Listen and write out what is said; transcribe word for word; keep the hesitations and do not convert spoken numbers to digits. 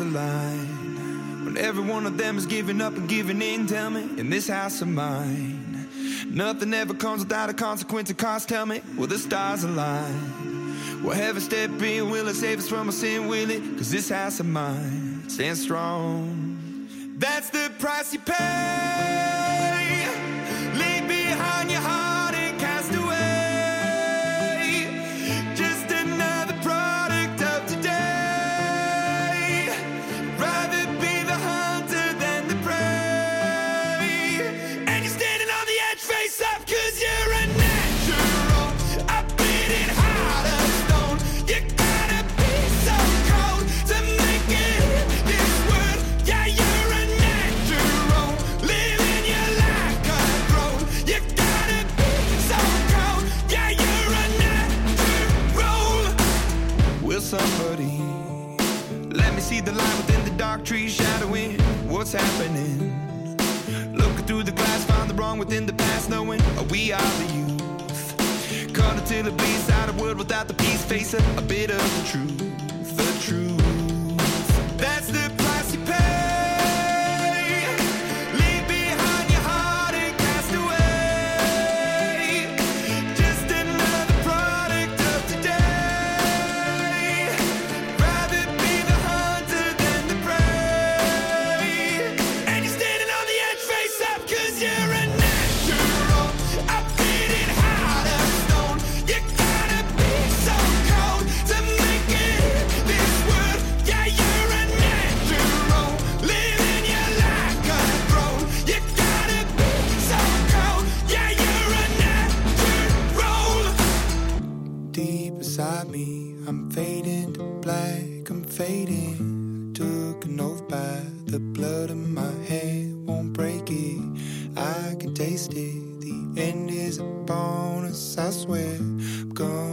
the line, when every one of them is giving up and giving in, tell me, in this house of mine, nothing ever comes without a consequence of cost, tell me, will the stars align? Will heaven step in, will it save us from our sin, will it? Cause this house of mine stands strong. That's the price you pay. Leave behind your heart and cast away. Just another product of today. Rather be the hunter than the prey. And you're standing on the edge, face up, cause you're a natural. A beating heart of stone. You gotta be so cold to make it in this world. Yeah, you're a natural. Living your life cutthroat. You gotta be so cold. Yeah, you're a natural. Will somebody let me see the light within the dark trees shadowing what's happening? Looking through the glass, find the wrong within the past, knowing oh, we are the youth. Caught until it bleeds out of world without the peace, face a, a bit of the truth, the truth. That's the price you pay. Leave behind your heart and cast away. Just another product of today. Rather be the hunter than the prey. And you're standing on the edge, face up, cause you're a natural. A beating heart of stone. You gotta be so cold to make it in this world. Yeah, you're a natural. Living your life cutthroat. You gotta be so cold. Yeah, you're a natural. Deep inside me, I'm fading to black, I'm fading. Took an oath by the blood in my head, won't break it. I can taste it. The end is a bonus, I swear. I'm gonna